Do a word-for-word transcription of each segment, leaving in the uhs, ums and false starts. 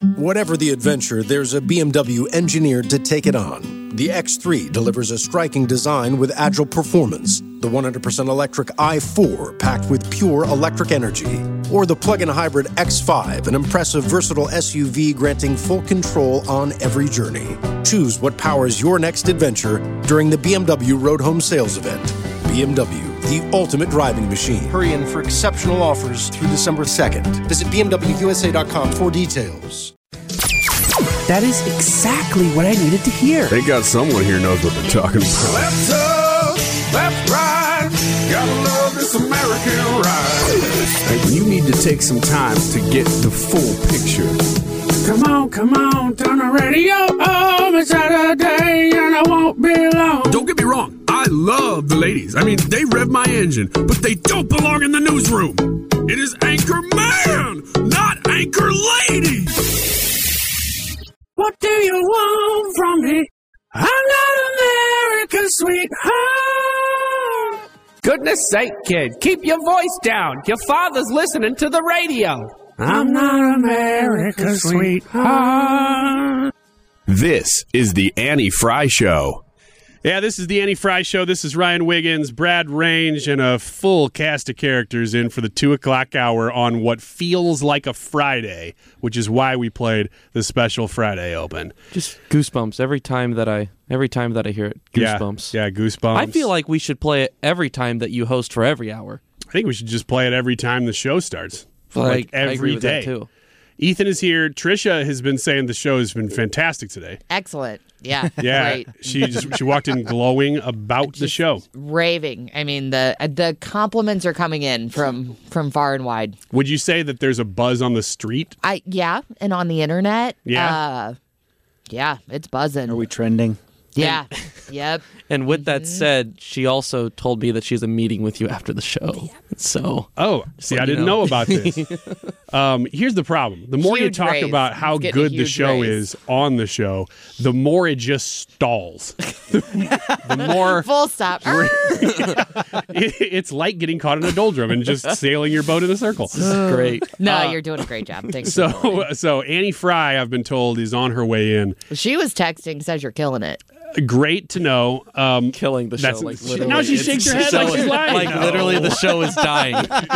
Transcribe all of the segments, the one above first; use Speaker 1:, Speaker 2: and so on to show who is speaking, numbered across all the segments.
Speaker 1: Whatever the adventure, there's a B M W engineered to take it on. The X three delivers a striking design with agile performance. The one hundred percent electric i four packed with pure electric energy. Or the plug-in hybrid X five, an impressive versatile S U V granting full control on every journey. Choose what powers your next adventure during the B M W Road Home Sales Event. B M W, the ultimate driving machine. Hurry in for exceptional offers through December second. Visit B M W U S A dot com for details.
Speaker 2: That is exactly what I needed to hear.
Speaker 3: They got someone here knows what they're talking about.
Speaker 4: Let's up, let's ride. Gotta love this American ride.
Speaker 3: Like, you need to take some time to get the full picture.
Speaker 4: Come on, come on, turn the radio on. It's Saturday and I won't be long.
Speaker 3: Don't get me wrong. I love the ladies. I mean, they rev my engine, but they don't belong in the newsroom. It is Anchor Man, not Anchor Lady.
Speaker 4: What do you want from me? I'm not America's sweetheart.
Speaker 2: Goodness sake, kid, keep your voice down. Your father's listening to the radio.
Speaker 4: I'm not America's sweetheart.
Speaker 3: This is the Annie Fry Show.
Speaker 5: Yeah, this is the Annie Fry Show. This is Ryan Wiggins, Brad Range, and a full cast of characters in for the two o'clock hour on what feels like a Friday, which is why we played the special Friday Open.
Speaker 6: Just goosebumps every time that I every time that I hear it. Goosebumps.
Speaker 5: Yeah, yeah, goosebumps.
Speaker 6: I feel like we should play it every time that you host for every hour.
Speaker 5: I think we should just play it every time the show starts.
Speaker 6: Well,
Speaker 5: like
Speaker 6: I,
Speaker 5: every
Speaker 6: I agree with
Speaker 5: day.
Speaker 6: that too.
Speaker 5: Ethan is here. Trisha has been saying the show has been fantastic today.
Speaker 7: Excellent. Yeah.
Speaker 5: Yeah.
Speaker 7: Great.
Speaker 5: she just she walked in glowing about the show.
Speaker 7: Raving. I mean, the the compliments are coming in from from far and wide.
Speaker 5: Would you say that there's a buzz on the street?
Speaker 7: I yeah, and on the internet.
Speaker 5: Yeah.
Speaker 7: Uh, yeah, it's buzzing.
Speaker 2: Are we trending?
Speaker 7: Yeah. Yep.
Speaker 6: And with that said, she also told me that she's a meeting with you after the show. So,
Speaker 5: oh, see,
Speaker 6: let
Speaker 5: I
Speaker 6: you
Speaker 5: didn't
Speaker 6: know.
Speaker 5: know about this. um, here's the problem. The more you
Speaker 7: Huge
Speaker 5: talk
Speaker 7: raise.
Speaker 5: about how
Speaker 7: It's getting a
Speaker 5: good the
Speaker 7: huge
Speaker 5: show
Speaker 7: raise.
Speaker 5: is on the show, the more it just stalls. the more
Speaker 7: Full stop.
Speaker 5: it, it's like getting caught in a doldrum and just sailing your boat in a circle.
Speaker 6: this is great.
Speaker 7: No,
Speaker 5: Uh,
Speaker 7: you're doing a great job. Thanks. for
Speaker 5: So, so Annie Fry, I've been told, is on her way in.
Speaker 7: she was texting, says you're killing it.
Speaker 5: Great to know. Um,
Speaker 6: Killing the show,
Speaker 5: That's-
Speaker 6: like
Speaker 5: she-
Speaker 6: literally.
Speaker 5: now she
Speaker 6: It's-
Speaker 5: shakes her
Speaker 6: the
Speaker 5: head
Speaker 6: show
Speaker 5: like she's
Speaker 6: is-
Speaker 5: lying.
Speaker 6: Like
Speaker 5: No.
Speaker 6: literally, the show is dying.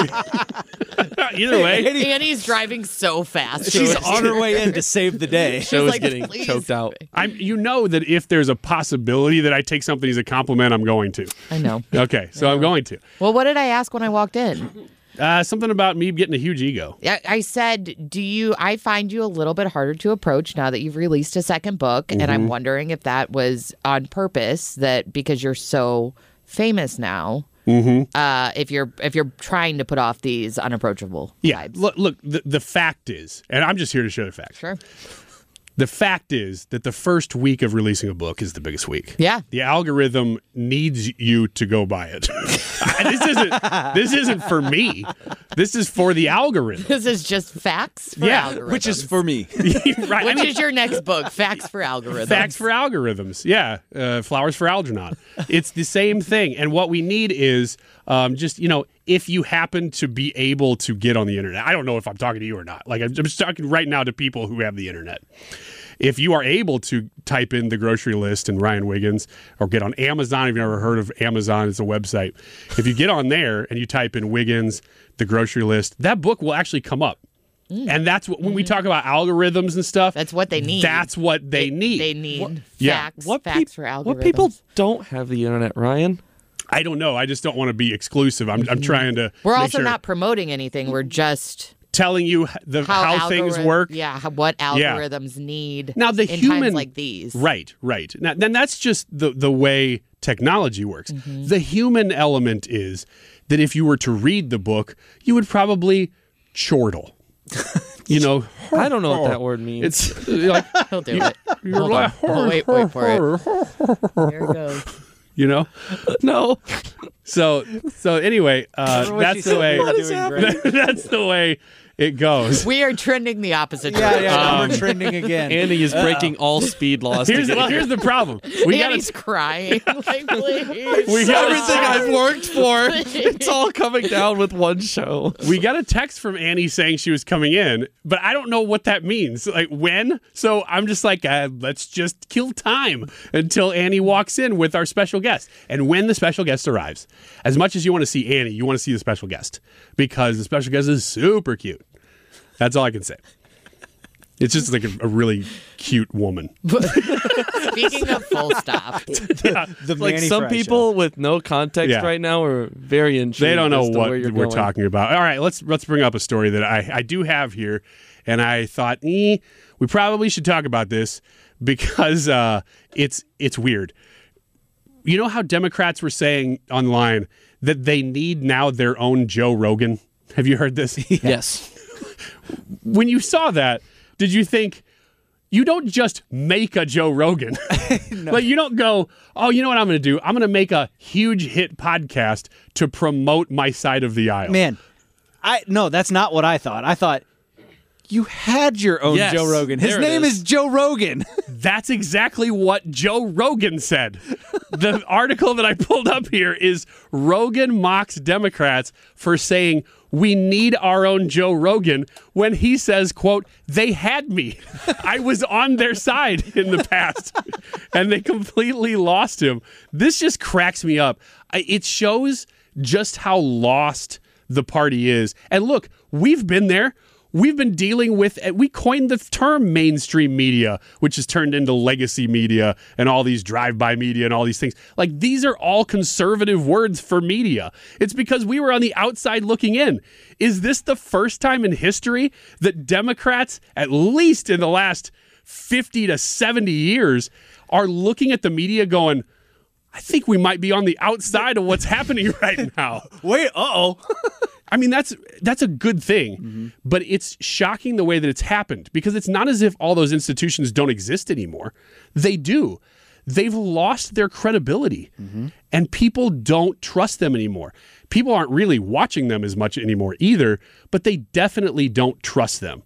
Speaker 5: either way,
Speaker 7: Annie's driving so fast.
Speaker 2: She's on her way in to save the day.
Speaker 6: show is
Speaker 7: like,
Speaker 6: getting
Speaker 7: "Please."
Speaker 6: choked out.
Speaker 5: I'm. You know that if there's a possibility that I take something as a compliment, I'm going to.
Speaker 7: I know.
Speaker 5: Okay, so I'm going to.
Speaker 7: Well, what did I ask when I walked in?
Speaker 5: Uh, something about me getting a huge ego.
Speaker 7: I, I said, do you, I find you a little bit harder to approach now that you've released a second book. And I'm wondering if that was on purpose, that because you're so famous now,
Speaker 5: Mm-hmm.
Speaker 7: uh, if you're if you're trying to put off these unapproachable
Speaker 5: Yeah.
Speaker 7: vibes.
Speaker 5: Look, look. The, the fact is, and I'm just here to share the facts.
Speaker 7: Sure.
Speaker 5: The fact is that the first week of releasing a book is the biggest week.
Speaker 7: Yeah.
Speaker 5: The algorithm needs you to go buy it. this isn't. This isn't for me. This is for the algorithm.
Speaker 7: This is just facts for
Speaker 5: Yeah,
Speaker 7: algorithms.
Speaker 2: Which is for me.
Speaker 5: right. I
Speaker 7: Which
Speaker 5: mean,
Speaker 7: is your next book, Facts for Algorithms.
Speaker 5: Facts for algorithms. Yeah. Uh, flowers for Algernon. It's the same thing. And what we need is um, just, you know, if you happen to be able to get on the internet. I don't know if I'm talking to you or not. Like, I'm just talking right now to people who have the internet. If you are able to type in the grocery list and Ryan Wiggins, or get on Amazon, if you've never heard of Amazon, it's a website. If you get on there and you type in Wiggins, the grocery list, that book will actually come up.
Speaker 7: Mm.
Speaker 5: And that's what, when we talk about algorithms and stuff,
Speaker 7: That's what they need.
Speaker 5: that's what they need.
Speaker 7: They need
Speaker 5: Yeah.
Speaker 7: facts,
Speaker 6: What,
Speaker 7: facts
Speaker 6: peop-
Speaker 7: for algorithms.
Speaker 6: what people don't have the internet, Ryan?
Speaker 5: I don't know. I just don't want to be exclusive. I'm, I'm trying to.
Speaker 7: We're
Speaker 5: make
Speaker 7: also
Speaker 5: sure-
Speaker 7: not promoting anything. We're just
Speaker 5: telling you the,
Speaker 7: how,
Speaker 5: how, things
Speaker 7: algorithm-
Speaker 5: work.
Speaker 7: Yeah, how, what
Speaker 5: Yeah.
Speaker 7: algorithms need.
Speaker 5: Now the
Speaker 7: in
Speaker 5: human
Speaker 7: times like these.
Speaker 5: right, right. Now then, that's just the the way technology works.
Speaker 7: Mm-hmm.
Speaker 5: The human element is that if you were to read the book, you would probably chortle. You know,
Speaker 6: I don't know what that word means.
Speaker 5: it's like
Speaker 7: He'll do it.
Speaker 5: you're
Speaker 7: Hold
Speaker 5: like,
Speaker 7: on. Oh, wait, wait for it. Here it goes.
Speaker 5: you know.
Speaker 6: no.
Speaker 5: So so anyway, uh,
Speaker 2: Remember when she
Speaker 5: that's the
Speaker 2: said
Speaker 5: way.
Speaker 2: we were doing great?
Speaker 5: That's the way it goes.
Speaker 7: We are trending the opposite
Speaker 8: Yeah,
Speaker 7: direction.
Speaker 8: yeah, now
Speaker 5: Um,
Speaker 8: we're trending again.
Speaker 6: Andy is breaking all speed laws.
Speaker 5: Here's,
Speaker 6: to get
Speaker 5: here's
Speaker 6: here.
Speaker 5: the problem. We
Speaker 7: And
Speaker 5: got
Speaker 7: he's
Speaker 5: to
Speaker 7: crying. Like, please.
Speaker 5: we got
Speaker 6: Everything I've worked for, it's all coming down with one show.
Speaker 5: we got a text from Annie saying she was coming in, but I don't know what that means. Like when? So I'm just like, uh, let's just kill time until Annie walks in with our special guest. And when the special guest arrives, as much as you want to see Annie, you want to see the special guest because the special guest is super cute. That's all I can say. It's just like a, a really cute woman.
Speaker 7: Speaking of full stop.
Speaker 8: The
Speaker 6: Like
Speaker 8: Manny
Speaker 6: some
Speaker 8: Fresh
Speaker 6: people with no context
Speaker 5: Yeah.
Speaker 6: right now are very intrigued.
Speaker 5: They don't know
Speaker 6: as to
Speaker 5: what
Speaker 6: where you're
Speaker 5: we're
Speaker 6: going.
Speaker 5: talking about. All right, let's let's bring up a story that I, I do have here, and I thought eh, we probably should talk about this because uh, it's it's weird. You know how Democrats were saying online that they need now their own Joe Rogan? Have you heard this?
Speaker 6: Yes.
Speaker 5: When you saw that, did you think you don't just make a Joe Rogan? Like you don't go, oh, you know what I'm going to do? I'm going to make a huge hit podcast to promote my side of the aisle.
Speaker 8: Man, I no, that's not what I thought. I thought you had your own
Speaker 6: Yes,
Speaker 8: Joe Rogan. His
Speaker 6: there it
Speaker 8: name
Speaker 6: is.
Speaker 8: is Joe Rogan.
Speaker 5: That's exactly what Joe Rogan said. The article that I pulled up here is Rogan mocks Democrats for saying we need our own Joe Rogan when he says, quote, they had me. I was on their side in the past and they completely lost him. This just cracks me up. I, it shows just how lost the party is. And look, we've been there. We've been dealing with, we coined the term mainstream media, which has turned into legacy media and all these drive-by media and all these things. Like, these are all conservative words for media. It's because we were on the outside looking in. Is this the first time in history that Democrats, at least in the last fifty to seventy years, are looking at the media going, I think we might be on the outside of what's happening right now?
Speaker 8: Wait, uh-oh.
Speaker 5: I mean, that's that's a good thing, mm-hmm. but it's shocking the way that it's happened because it's not as if all those institutions don't exist anymore. They do. They've lost their credibility, mm-hmm. and people don't trust them anymore. People aren't really watching them as much anymore either, but they definitely don't trust them.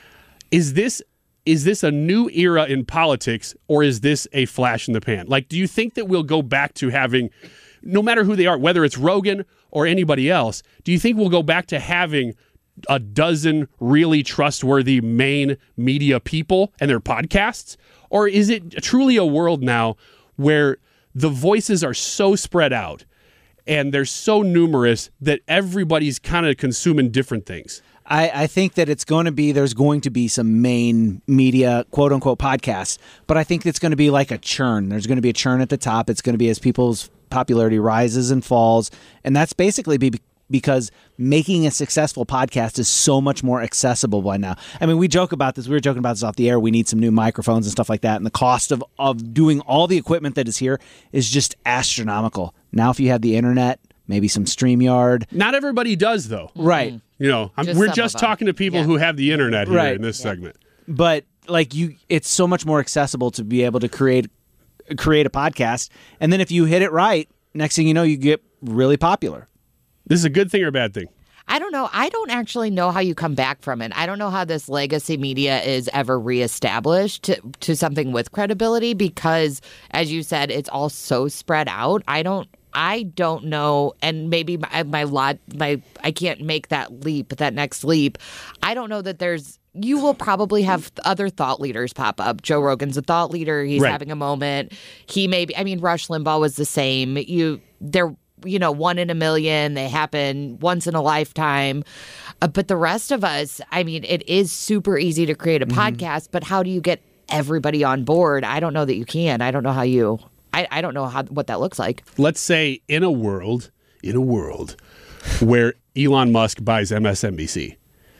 Speaker 5: Is this is this a new era in politics, or is this a flash in the pan? Like, do you think that we'll go back to having, no matter who they are, whether it's Rogan or anybody else, do you think we'll go back to having a dozen really trustworthy main media people and their podcasts? Or is it truly a world now where the voices are so spread out and they're so numerous that everybody's kind of consuming different things?
Speaker 8: I, I think that it's going to be, there's going to be some main media, quote unquote, podcasts, but I think it's going to be like a churn. There's going to be a churn at the top. It's going to be as people's popularity rises and falls. And that's basically be because making a successful podcast is so much more accessible by now. I mean, we joke about this. We were joking about this off the air. We need some new microphones and stuff like that. And the cost of, of doing all the equipment that is here is just astronomical. Now, if you have the internet, maybe some StreamYard.
Speaker 5: Not everybody does, though.
Speaker 8: Right.
Speaker 5: You know, I'm,
Speaker 7: Just
Speaker 5: we're
Speaker 7: some
Speaker 5: just
Speaker 7: of them.
Speaker 5: talking to people
Speaker 7: Yeah.
Speaker 5: who have the internet here
Speaker 8: Right.
Speaker 5: in this segment.
Speaker 8: But like you, it's so much more accessible to be able to create create a podcast. And then if you hit it right, next thing you know, you get really popular.
Speaker 5: This is a good thing or a bad thing?
Speaker 7: I don't know. I don't actually know how you come back from it. I don't know how this legacy media is ever reestablished to, to something with credibility because, as you said, it's all so spread out. I don't. I don't know, and maybe my, my lot, my I can't make that leap, that next leap. I don't know that there's. You will probably have other thought leaders pop up. Joe Rogan's a thought leader. He's
Speaker 5: Right.
Speaker 7: having a moment. He may be. I mean, Rush Limbaugh was the same. You they're you know one in a million. They happen once in a lifetime. Uh, but the rest of us, I mean, it is super easy to create a mm-hmm. podcast. But how do you get everybody on board? I don't know that you can. I don't know how you. I, I don't know how what that looks like.
Speaker 5: Let's say in a world, in a world where Elon Musk buys M S N B C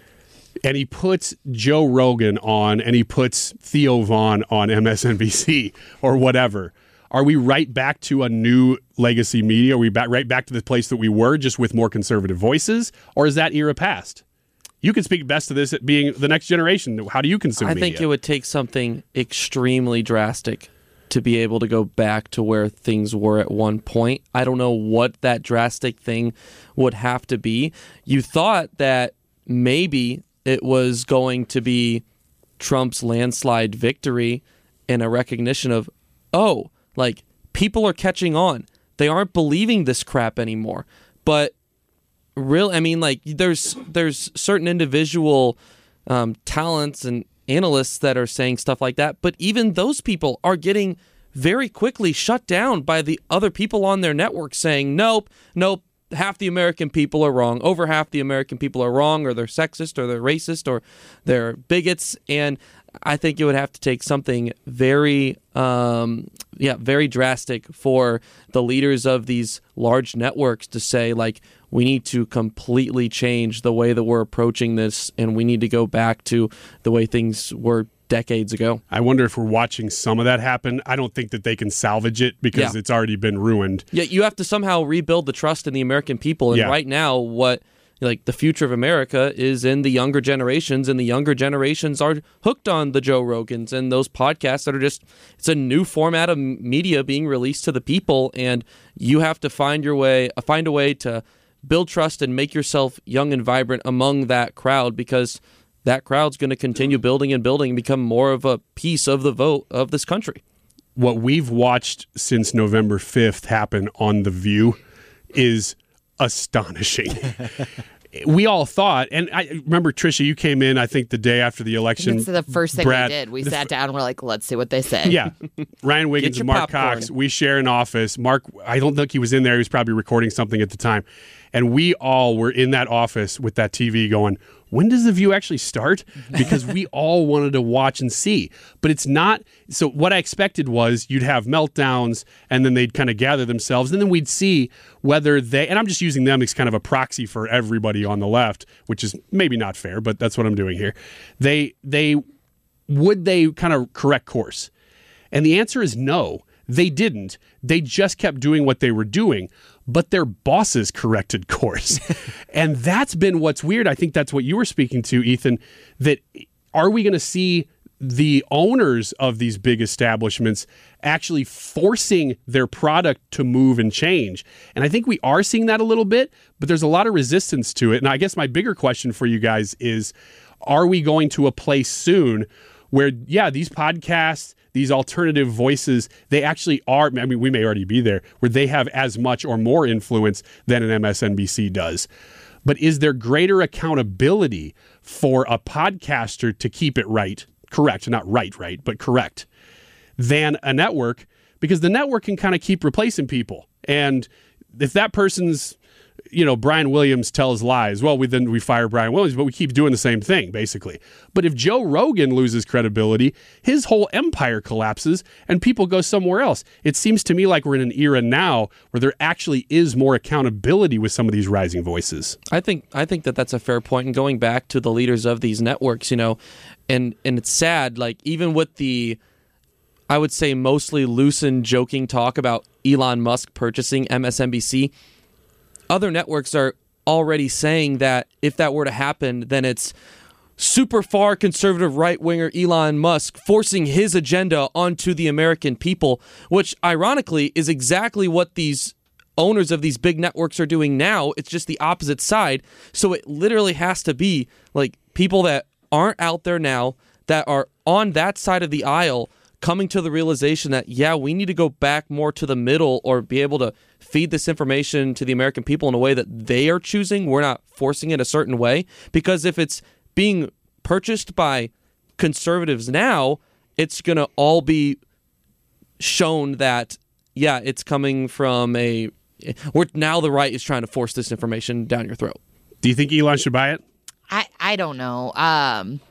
Speaker 5: and he puts Joe Rogan on and he puts Theo Vaughn on M S N B C or whatever. Are we right back to a new legacy media? Are we back, right back to the place that we were, just with more conservative voices? Or is that era past? You can speak best to this at being the next generation. How do you consume
Speaker 6: I
Speaker 5: media?
Speaker 6: think it would take something extremely drastic to be able to go back to where things were at one point. I don't know what that drastic thing would have to be. You thought that maybe it was going to be Trump's landslide victory and a recognition of, oh, like, people are catching on. They aren't believing this crap anymore. But real, I mean, like, there's there's certain individual um, talents and analysts that are saying stuff like that, but even those people are getting very quickly shut down by the other people on their network saying, nope, nope, half the American people are wrong. Over half the American people are wrong, or they're sexist, or they're racist, or they're bigots. And I think it would have to take something very, um, yeah, very drastic for the leaders of these large networks to say, like, we need to completely change the way that we're approaching this, and we need to go back to the way things were decades ago.
Speaker 5: I wonder if we're watching some of that happen. I don't think that they can salvage it because
Speaker 6: Yeah.
Speaker 5: it's already been ruined.
Speaker 6: Yeah, you have to somehow rebuild the trust in the American people. And
Speaker 5: Yeah.
Speaker 6: right now, what like the future of America is in the younger generations, and the younger generations are hooked on the Joe Rogans and those podcasts that are just, it's a new format of media being released to the people, and you have to find your way, find a way to build trust and make yourself young and vibrant among that crowd, because that crowd's going to continue building and building and become more of a piece of the vote of this country.
Speaker 5: What we've watched since November fifth happen on The View is astonishing. We all thought, and I remember, Tricia, you came in, I think, the day after the election.
Speaker 7: It's the first thing
Speaker 5: Brad,
Speaker 7: we did. We
Speaker 5: the
Speaker 7: sat
Speaker 5: f-
Speaker 7: down and we're like, let's see what they say.
Speaker 5: Yeah. Ryan Wiggins
Speaker 6: your
Speaker 5: and Mark
Speaker 6: popcorn.
Speaker 5: Cox, we share an office. Mark, I don't think he was in there. He was probably recording something at the time. And we all were in that office with that T V going, when does The View actually start? Because we all wanted to watch and see. But it's not. So what I expected was you'd have meltdowns, and then they'd kind of gather themselves, and then we'd see whether they, and I'm just using them as kind of a proxy for everybody on the left, which is maybe not fair, but that's what I'm doing here. They, they, would they kind of correct course? And the answer is no, they didn't. They just kept doing what they were doing, but their bosses corrected course. And that's been what's weird. I think that's what you were speaking to, Ethan, that are we going to see the owners of these big establishments actually forcing their product to move and change? And I think we are seeing that a little bit, but there's a lot of resistance to it. And I guess my bigger question for you guys is, are we going to a place soon where, yeah, these podcasts, these alternative voices, they actually are, I mean, we may already be there, where they have as much or more influence than an M S N B C does. But is there greater accountability for a podcaster to keep it right, correct, not right, right, but correct, than a network? Because the network can kind of keep replacing people. And if that person's, you know, Brian Williams tells lies, well, we then we fire Brian Williams, but we keep doing the same thing, basically. But if Joe Rogan loses credibility, his whole empire collapses and people go somewhere else. It seems to me like we're in an era now where there actually is more accountability with some of these rising voices.
Speaker 6: I think I think that that's a fair point. And going back to the leaders of these networks, you know, and and it's sad, like, even with the, I would say, mostly loose and joking talk about Elon Musk purchasing M S N B C, other networks are already saying that if that were to happen, then it's super far conservative right-winger Elon Musk forcing his agenda onto the American people, which ironically is exactly what these owners of these big networks are doing now. It's just the opposite side. So it literally has to be like people that aren't out there now, that are on that side of the aisle, coming to the realization that, yeah, we need to go back more to the middle, or be able to feed this information to the American people in a way that they are choosing. We're not forcing it a certain way. Because if it's being purchased by conservatives now, it's going to all be shown that, yeah, it's coming from a, we're, now the right is trying to force this information down your throat.
Speaker 5: Do you think Elon should buy it?
Speaker 7: I, I don't know. Um,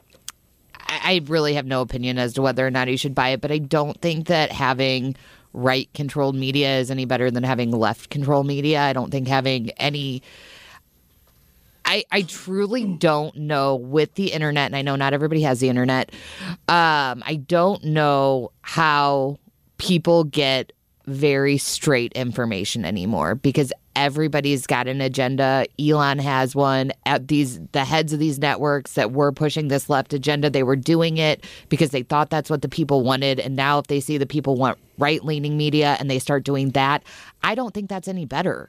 Speaker 7: I really have no opinion as to whether or not he should buy it, but I don't think that having right-controlled media is any better than having left-controlled media. I don't think having any... I, I truly don't know with the internet, and I know not everybody has the internet, um, I don't know how people get very straight information anymore, because everybody's got an agenda. Elon has one. At these, the heads of these networks that were pushing this left agenda, they were doing it because they thought that's what the people wanted. And now if they see the people want right-leaning media and they start doing that, I don't think that's any better.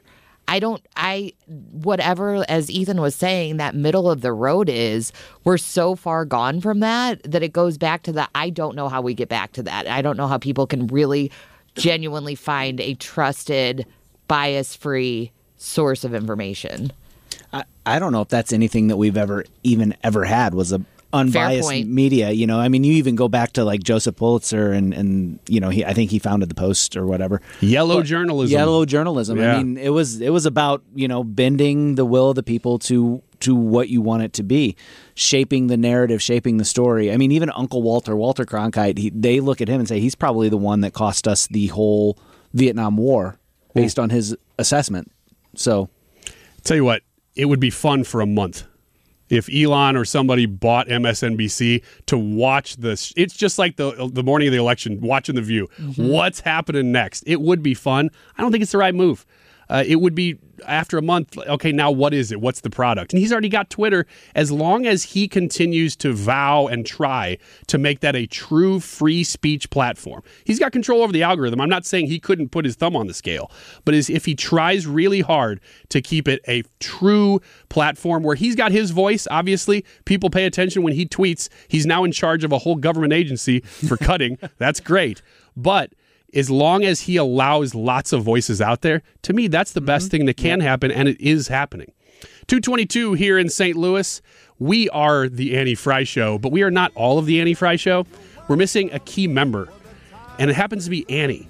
Speaker 7: I don't, I, whatever, as Ethan was saying, that middle of the road is, we're so far gone from that that it goes back to the, I don't know how we get back to that. I don't know how people can really genuinely find a trusted, bias-free source of information.
Speaker 8: I, I don't know if that's anything that we've ever even ever had was a unbiased media. You know, I mean, you even go back to like Joseph Pulitzer and, and you know, he I think he founded the Post or whatever.
Speaker 5: Yellow
Speaker 8: but,
Speaker 5: journalism.
Speaker 8: Yellow journalism.
Speaker 5: Yeah.
Speaker 8: I mean, it was it was about, you know, bending the will of the people to to what you want it to be, shaping the narrative, shaping the story. I mean, even Uncle Walter, Walter Cronkite, he, they look at him and say he's probably the one that cost us the whole Vietnam War based on his assessment. So,
Speaker 5: tell you what, it would be fun for a month if Elon or somebody bought M S N B C to watch this. It's just like the the morning of the election, watching The View. Mm-hmm. What's happening next? It would be fun. I don't think it's the right move. Uh, it would be, after a month, okay, now what is it? What's the product? And he's already got Twitter. As long as he continues to vow and try to make that a true free speech platform, he's got control over the algorithm. I'm not saying he couldn't put his thumb on the scale, but is if he tries really hard to keep it a true platform where he's got his voice, obviously, people pay attention when he tweets. He's now in charge of a whole government agency for cutting. That's great. But as long as he allows lots of voices out there, to me, that's the best mm-hmm. thing that can yep. happen, and it is happening. two twenty-two here in Saint Louis. We are the Annie Fry Show, but we are not all of the Annie Fry Show. We're missing a key member, and it happens to be Annie.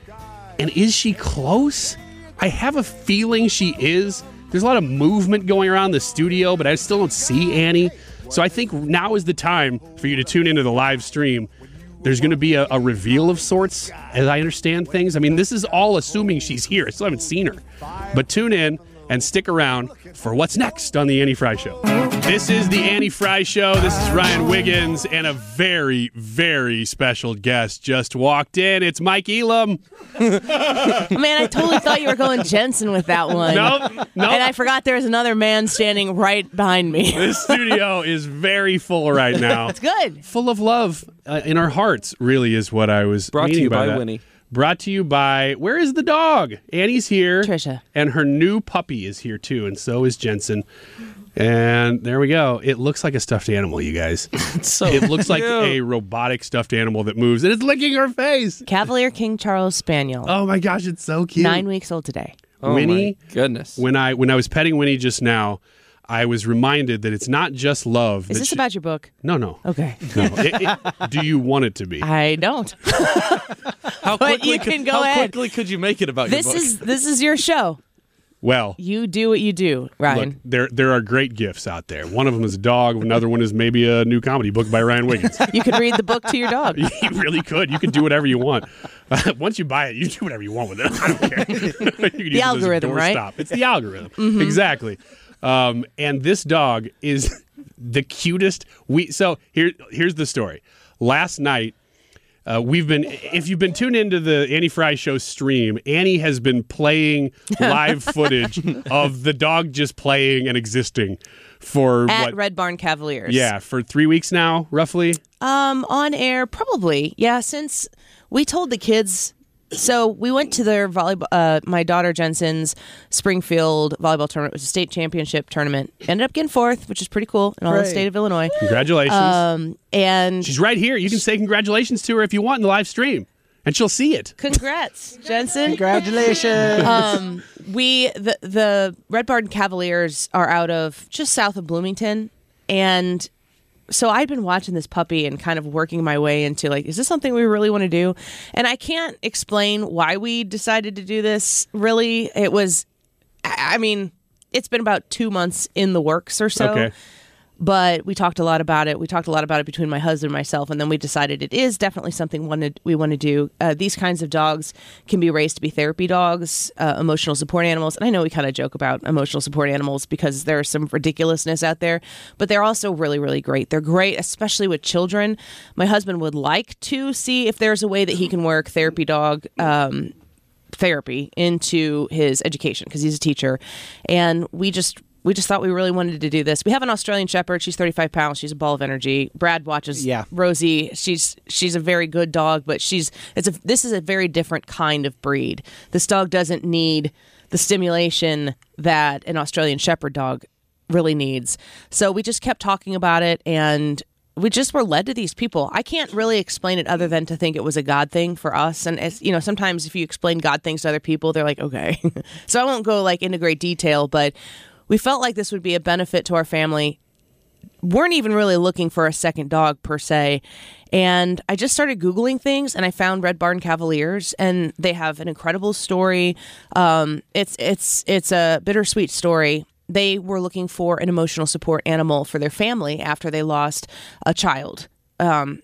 Speaker 5: And is she close? I have a feeling she is. There's a lot of movement going around the studio, but I still don't see Annie. So I think now is the time for you to tune into the live stream. There's going to be a, a reveal of sorts, as I understand things. I mean, this is all assuming she's here. I still haven't seen her. But tune in and stick around for what's next on the Annie Fry Show. This is the Annie Fry Show. This is Ryan Wiggins, and a very, very special guest just walked in. It's Mike Elam.
Speaker 9: Man, I totally thought you were going Jensen with that one.
Speaker 5: Nope, nope.
Speaker 9: And I forgot there was another man standing right behind me.
Speaker 5: This studio is very full right now.
Speaker 9: It's good.
Speaker 5: Full of love uh, in our hearts, really, is what I was
Speaker 6: Brought
Speaker 5: meaning
Speaker 6: to you
Speaker 5: by,
Speaker 6: by
Speaker 5: that.
Speaker 6: Winnie.
Speaker 5: Brought to you by, where is the dog? Annie's here.
Speaker 9: Trisha.
Speaker 5: And her new puppy is here, too, and so is Jensen. And there we go. It looks like a stuffed animal, you guys.
Speaker 6: so
Speaker 5: it looks like
Speaker 6: cute.
Speaker 5: a robotic stuffed animal that moves, and it's licking her face.
Speaker 9: Cavalier King Charles Spaniel.
Speaker 5: Oh, my gosh, it's so cute.
Speaker 9: Nine weeks old today.
Speaker 6: Oh,
Speaker 5: Winnie,
Speaker 6: my goodness.
Speaker 5: When I, when I was petting Winnie just now, I was reminded that it's not just love.
Speaker 9: Is
Speaker 5: that
Speaker 9: this
Speaker 5: she,
Speaker 9: about your book?
Speaker 5: No, no.
Speaker 9: Okay.
Speaker 5: No. It, it, do you want it to be?
Speaker 9: I don't.
Speaker 6: How
Speaker 9: But
Speaker 6: quickly
Speaker 9: you
Speaker 6: could,
Speaker 9: can go
Speaker 6: how
Speaker 9: ahead.
Speaker 6: quickly could you make it about
Speaker 9: This
Speaker 6: your book?
Speaker 9: is this is your show.
Speaker 5: Well,
Speaker 9: You do what you do, Ryan.
Speaker 5: look, there there are great gifts out there. One of them is a dog. Another one is maybe a new comedy book by Ryan Wiggins.
Speaker 9: You could read the book to your dog.
Speaker 5: You really could. You can do whatever you want. Uh, once you buy it, you do whatever you want with it. I don't care. You can use it as a
Speaker 9: algorithm, right?
Speaker 5: doorstop. It's the algorithm. Mm-hmm. Exactly. Um, and this dog is the cutest. We so here here's the story. Last night, uh, we've been. If you've been tuned into the Annie Fry Show stream, Annie has been playing live footage of the dog just playing and existing for
Speaker 9: At
Speaker 5: what?
Speaker 9: Red Barn Cavaliers.
Speaker 5: Yeah, for three weeks now, roughly.
Speaker 9: Um, on air, probably. Yeah, since we told the kids. So we went to their volleyball, uh, my daughter Jensen's Springfield volleyball tournament, which is a state championship tournament. Ended up getting fourth, which is pretty cool in all the state of Illinois.
Speaker 5: Congratulations.
Speaker 9: Um, and
Speaker 5: She's right here. You can say congratulations to her if you want in the live stream, and she'll see it.
Speaker 9: Congrats, Jensen.
Speaker 8: Congratulations.
Speaker 9: Um, we the the Red Barn Cavaliers are out of just south of Bloomington, and so I'd been watching this puppy and kind of working my way into like, is this something we really want to do? And I can't explain why we decided to do this. Really, it was, I mean, it's been about two months in the works or so.
Speaker 5: Okay.
Speaker 9: But we talked a lot about it. We talked a lot about it between my husband and myself, and then we decided it is definitely something wanted, we want to do. Uh, these kinds of dogs can be raised to be therapy dogs, uh, emotional support animals. And I know we kind of joke about emotional support animals because there's some ridiculousness out there, but they're also really, really great. They're great, especially with children. My husband would like to see if there's a way that he can work therapy dog um, therapy into his education because he's a teacher. And we just... We just thought we really wanted to do this. We have an Australian Shepherd. She's thirty-five pounds. She's a ball of energy. Brad watches
Speaker 8: yeah.
Speaker 9: Rosie. She's she's a very good dog, but she's it's a this is a very different kind of breed. This dog doesn't need the stimulation that an Australian Shepherd dog really needs. So we just kept talking about it, and we just were led to these people. I can't really explain it other than to think it was a God thing for us. And as you know, sometimes if you explain God things to other people, they're like, okay. So I won't go like into great detail, but we felt like this would be a benefit to our family. Weren't even really looking for a second dog per se. And I just started Googling things, and I found Red Barn Cavaliers, and they have an incredible story. Um, it's it's it's a bittersweet story. They were looking for an emotional support animal for their family after they lost a child um,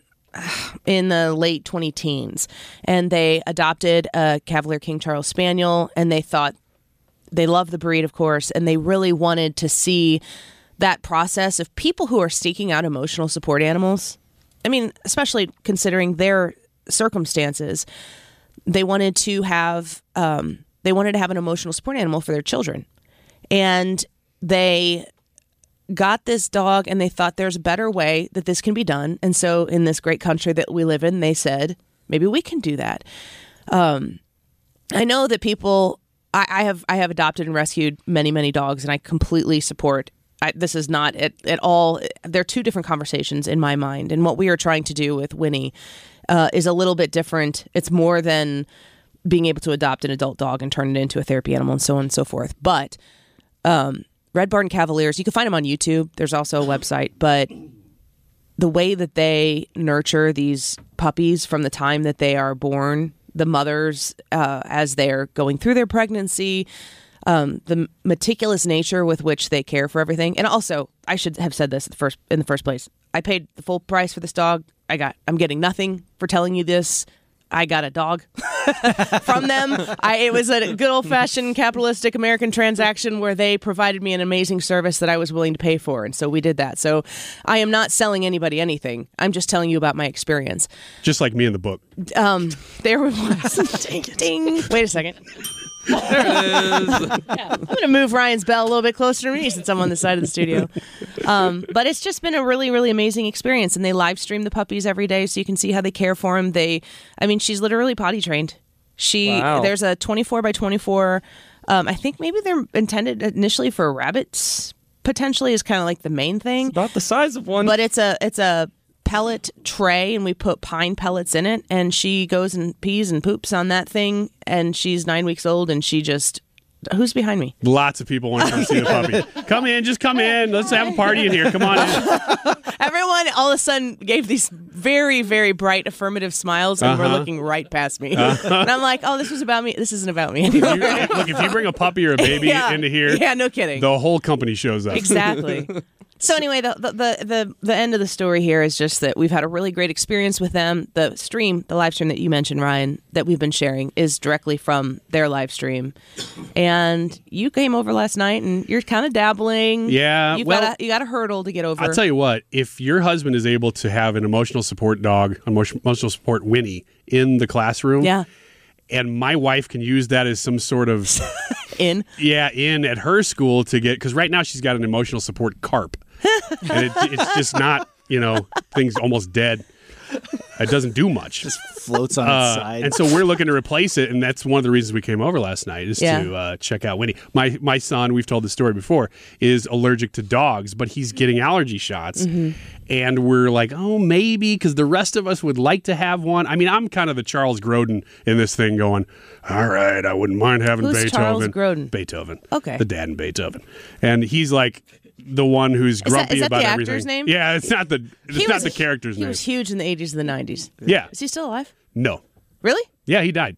Speaker 9: in the late twenty teens. And they adopted a Cavalier King Charles Spaniel, and they thought they loved the breed, of course, and they really wanted to see that process of people who are seeking out emotional support animals. I mean, especially considering their circumstances, they wanted to have um, they wanted to have an emotional support animal for their children. And they got this dog, and they thought there's a better way that this can be done. And so in this great country that we live in, they said, maybe we can do that. Um, I know that people, I, I have I have adopted and rescued many, many dogs, and I completely support. I, this is not at, at all, they're two different conversations in my mind. And what we are trying to do with Winnie uh, is a little bit different. It's more than being able to adopt an adult dog and turn it into a therapy animal and so on and so forth. But um, Red Barn Cavaliers, you can find them on YouTube. There's also a website. But the way that they nurture these puppies from the time that they are born, the mothers uh, as they're going through their pregnancy, um, the meticulous nature with which they care for everything. And also, I should have said this at the first, in the first place. I paid the full price for this dog. I got, I'm getting nothing for telling you this. I got a dog from them. I, it was a good old-fashioned capitalistic American transaction where they provided me an amazing service that I was willing to pay for, and so we did that. So I am not selling anybody anything. I'm just telling you about my experience.
Speaker 5: Just like me in the book.
Speaker 9: Um, there was... Ding, ding. Wait a second. There it is. Yeah, I'm going to move Ryan's bell a little bit closer to me since I'm on the side of the studio. Um, but it's just been a really, really amazing experience. And they live stream the puppies every day so you can see how they care for them. They, I mean, she's literally potty trained. She, wow. There's a twenty-four by twenty-four. Um, I think maybe they're intended initially for rabbits, potentially, is kind of like the main thing.
Speaker 6: It's about the size of one.
Speaker 9: But it's a, it's a pellet tray, and we put pine pellets in it, and she goes and pees and poops on that thing, and she's nine weeks old, and she just... Who's behind me?
Speaker 5: Lots of people want to come see the puppy. Come in, just come in. Let's have a party in here. Come on in.
Speaker 9: Everyone all of a sudden gave these very, very bright affirmative smiles, and uh-huh. were looking right past me. Uh-huh. And I'm like, oh, this was about me. This isn't about me anymore.
Speaker 5: You, look, if you bring a puppy or a baby
Speaker 9: yeah.
Speaker 5: into here,
Speaker 9: yeah, no kidding,
Speaker 5: the whole company shows up.
Speaker 9: Exactly. So anyway, the, the the the end of the story here is just that we've had a really great experience with them. The stream, the live stream that you mentioned, Ryan, that we've been sharing is directly from their live stream. And you came over last night, and you're kind of dabbling.
Speaker 5: Yeah,
Speaker 9: you've
Speaker 5: well,
Speaker 9: got a, you got a hurdle to get over.
Speaker 5: I'll tell you what, if your husband is able to have an emotional support dog, emotional support Winnie in the classroom,
Speaker 9: yeah.
Speaker 5: and my wife can use that as some sort of...
Speaker 9: in?
Speaker 5: Yeah, in at her school to get... Because right now she's got an emotional support carp. And it, it's just not, you know, thing's almost dead. It doesn't do much.
Speaker 8: Just floats on
Speaker 5: uh,
Speaker 8: its side.
Speaker 5: And so we're looking to replace it, and that's one of the reasons we came over last night, is
Speaker 9: yeah.
Speaker 5: to uh, check out Winnie. My my son, we've told the story before, is allergic to dogs, but he's getting allergy shots.
Speaker 9: Mm-hmm.
Speaker 5: And we're like, oh, maybe, because the rest of us would like to have one. I mean, I'm kind of the Charles Grodin in this thing going, all right, I wouldn't mind having
Speaker 9: Who's
Speaker 5: Beethoven.
Speaker 9: Charles Grodin?
Speaker 5: Beethoven.
Speaker 9: Okay.
Speaker 5: The dad in Beethoven. And he's like... the one who's grumpy
Speaker 9: is that, is that
Speaker 5: about
Speaker 9: the
Speaker 5: everything.
Speaker 9: Actor's name?
Speaker 5: Yeah, it's not the it's
Speaker 9: he
Speaker 5: not
Speaker 9: was,
Speaker 5: the character's
Speaker 9: he
Speaker 5: name.
Speaker 9: He was huge in the eighties and the nineties.
Speaker 5: Yeah.
Speaker 9: Is he still alive?
Speaker 5: No.
Speaker 9: Really?
Speaker 5: Yeah, he died.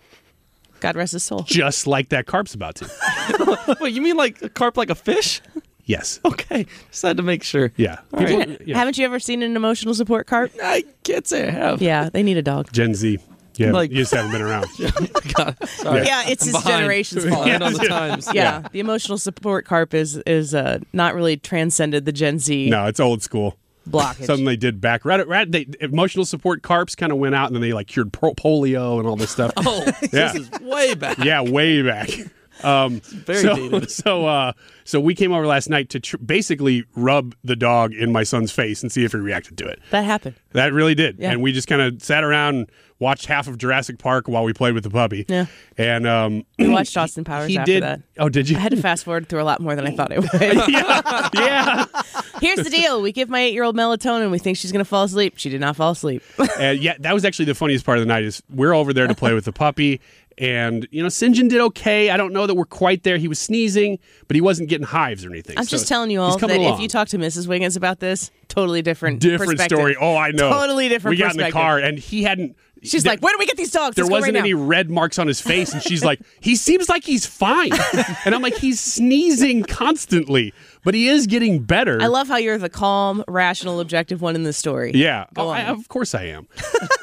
Speaker 9: God rest his soul.
Speaker 5: Just like that carp's about to.
Speaker 6: Wait, you mean like a carp like a fish?
Speaker 5: Yes.
Speaker 6: Okay. Just had to make sure.
Speaker 5: Yeah.
Speaker 6: People,
Speaker 9: right. yeah. Haven't you ever seen an emotional support carp?
Speaker 6: I can't say I have.
Speaker 9: Yeah, they need a dog.
Speaker 5: Gen Z. Yeah,
Speaker 6: like,
Speaker 5: you just haven't been around.
Speaker 6: God, sorry.
Speaker 9: Yeah, it's
Speaker 6: I'm
Speaker 9: his
Speaker 6: behind.
Speaker 9: generation's fault.
Speaker 6: Yeah, on the times.
Speaker 9: Yeah, yeah, the emotional support carp is is uh, not really transcended the Gen Z.
Speaker 5: No, it's old school.
Speaker 9: Blockage.
Speaker 5: Something they did back. Right, right, they, emotional support carps kind of went out, and then they like cured pro- polio and all this stuff.
Speaker 6: Oh,
Speaker 5: yeah.
Speaker 6: This is way back.
Speaker 5: Yeah, way back. Um,
Speaker 6: Very
Speaker 5: so,
Speaker 6: dated.
Speaker 5: So, uh, so we came over last night to tr- basically rub the dog in my son's face and see if he reacted to it.
Speaker 9: That happened.
Speaker 5: That really did.
Speaker 9: Yeah.
Speaker 5: And we just kind of sat around and watched half of Jurassic Park while we played with the puppy.
Speaker 9: Yeah.
Speaker 5: And um,
Speaker 9: We watched Austin Powers
Speaker 5: he
Speaker 9: after
Speaker 5: did.
Speaker 9: that.
Speaker 5: Oh, did you?
Speaker 9: I had to fast forward through a lot more than I thought I would.
Speaker 5: yeah. Yeah.
Speaker 9: Here's the deal. We give my eight-year-old melatonin. We think she's going to fall asleep. She did not fall asleep.
Speaker 5: And yeah, that was actually the funniest part of the night is we're over there to play with the puppy. And, you know, St. John did okay. I don't know that we're quite there. He was sneezing, but he wasn't getting hives or anything.
Speaker 9: I'm
Speaker 5: So
Speaker 9: just telling you
Speaker 5: he's
Speaker 9: all that
Speaker 5: coming
Speaker 9: if
Speaker 5: along.
Speaker 9: you talk to Missus Wiggins about this, totally different
Speaker 5: Different
Speaker 9: perspective.
Speaker 5: story. Oh, I know.
Speaker 9: Totally different
Speaker 5: We got in the
Speaker 9: perspective.
Speaker 5: car, and he hadn't...
Speaker 9: She's
Speaker 5: there-
Speaker 9: like, where do we get these dogs?
Speaker 5: There
Speaker 9: Let's go
Speaker 5: wasn't
Speaker 9: right
Speaker 5: any
Speaker 9: now.
Speaker 5: red marks on his face, and she's like, he seems like he's fine. And I'm like, he's sneezing constantly, but he is getting better.
Speaker 9: I love how you're the calm, rational, objective one in this story.
Speaker 5: Yeah.
Speaker 9: Go
Speaker 5: Oh, I,
Speaker 9: on.
Speaker 5: of course I am.